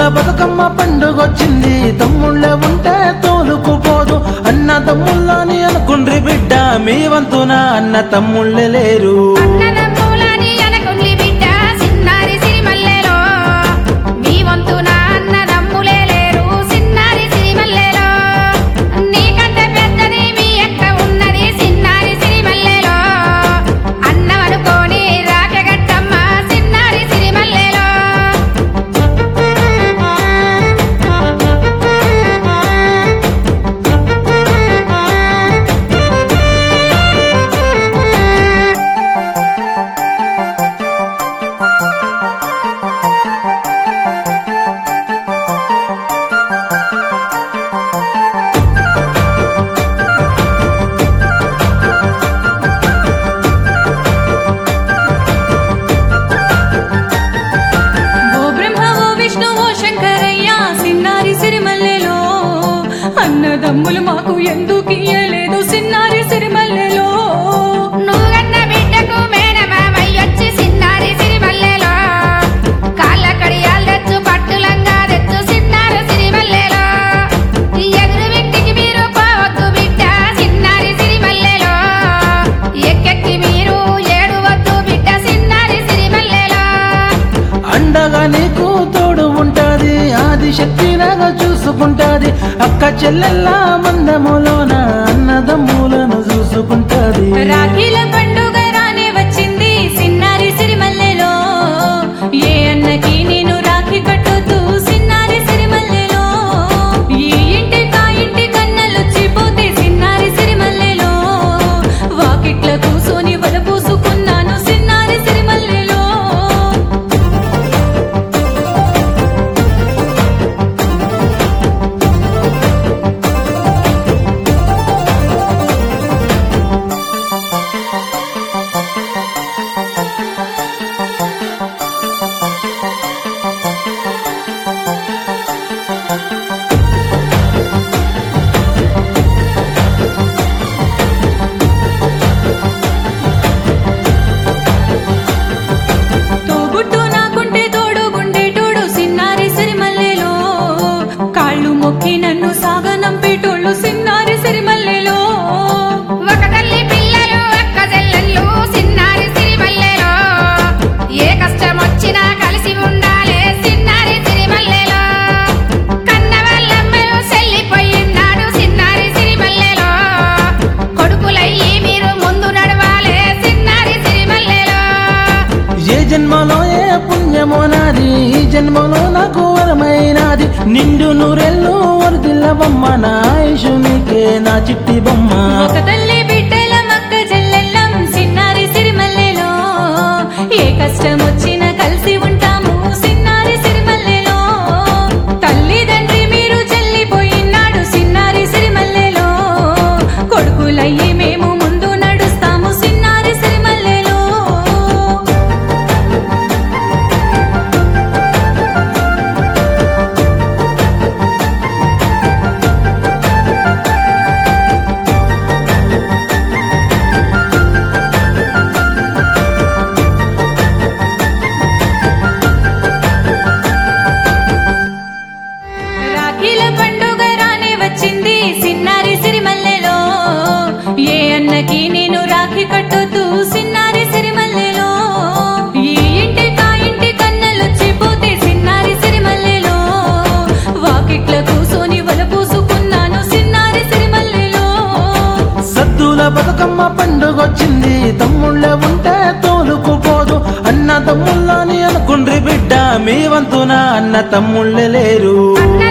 బతుకమ్మ పండుగొచ్చింది, తమ్ముళ్ళే ఉంటే తోలుకుపోదు. అన్న తమ్ముళ్ళని అనుకుండ్రి బిడ్డ, మీ వంతున అన్న తమ్ముళ్ళే లేరు. అన్నదమ్ములు మాకు ఎందుకు ఇయ్యలేదు సిన్నారి సిరిమల్లెలో? నువ్వన్న బిడ్డకు మేనమామయ్యొచ్చి సిన్నారి సిరిమల్లెలో, కాళ్ళ కడియాలు తెచ్చు పట్టులంగా తెచ్చు సిన్నారి సిరిమల్లెలో. ఎదురు వ్యక్తికి మీరు పోవద్దు బిడ్డ సిన్నారి సిరిమల్లెలో, ఎక్కెక్కి మీరు ఏడువద్దు బిడ్డ సిన్నారి సిరిమల్లెలో. అండగా నీకు తోడు ఉంటాది, ఆదిశక్తిలాగా చూసుకుంటాది. అక్క చెల్లెల్ల మందములోన అన్నదమ్ములను చూసుకుంటాది. రాఖీల పండుగ రానే వచ్చింది సిన్నారి సిరిమల్లెలో, ఏ అన్నకి నేను రాఖీ కట్టొద్దు సిన్నారి సిరిమల్లెలో. ఈ ఇంటి కా ఇంటి కన్నలొచ్చిపోతే సిన్నారి సిరిమల్లెలో, వాకిట్ల కూసోని వలపూసుకున్నాను సిన్నారి సిరిమల్లెలో. తోబుట్టు నాకుంటే తోడుగుండేటోడు సిన్నారి సిరిమల్లెలో, కాళ్ళు మొక్కి నన్ను సాగనంపేటోళ్ళు సిన్నారి సిరిమల్లెలో. ఒక తల్లి పిల్లలు అక్క చెల్లెళ్ళు సిన్నారి సిరిమల్లెలో, ఏ కష్టం వచ్చినా కలిసి ఉండాలే సిన్నారి సిరిమల్లెలో. కన్న వాళ్ళమ్మలు చెల్లిపోయినాడు సిన్నారి సిరిమల్లెలో, కొడుకులయ్యి మీరు ముందు నడవాలే సిన్నారి సిరిమల్లెలో. ఏ జన్మలో ఏ పుణ్యమో నాది, ఈ జన్మలో నాకు వరమైనాది. నిండు నూరెళ్ళు వరదిల్లవమ్మ, నా ఆయుషునికే నా చిట్టి బొమ్మ. ఒక తల్లి బిడ్డల మక్క చెల్లెళ్ళం సిన్నారి సిరిమల్లెలో, ఏ కష్టం వచ్చినా కలిసి ఉంటాము సిన్నారి సిరిమల్లెలో. తల్లిదండ్రి మీరు చెల్లిపోయినాడు సిన్నారి సిరిమల్లెలో, కొడుకులయ్యి మేము ముందు నడుస్తాము సిన్నారి సిరిమల్లెలో. రాఖీల పండుగ రానే వచ్చింది సిన్నారి సిరిమల్లెలో, ఏ అన్నకి నేను రాఖీ కట్టొద్దు సిన్నారి సిరిమల్లెలో. ఈ ఇంటి కా ఇంటి కన్నలొచ్చిపోతే సిన్నారి సిరిమల్లెలో, వాకిట్ల కూసోని వలపూసుకున్నాను సిన్నారి సిరిమల్లెలో. సద్దుల బతుకమ్మ పండుగొచ్చింది, తమ్ముళ్ళే ఉంటే తోలుకుపోదు. అన్న తమ్ముళ్ళని అనుకుండ్రి బిడ్డ, మీ వంతున అన్న తమ్ముళ్ళే లేరు. అన్న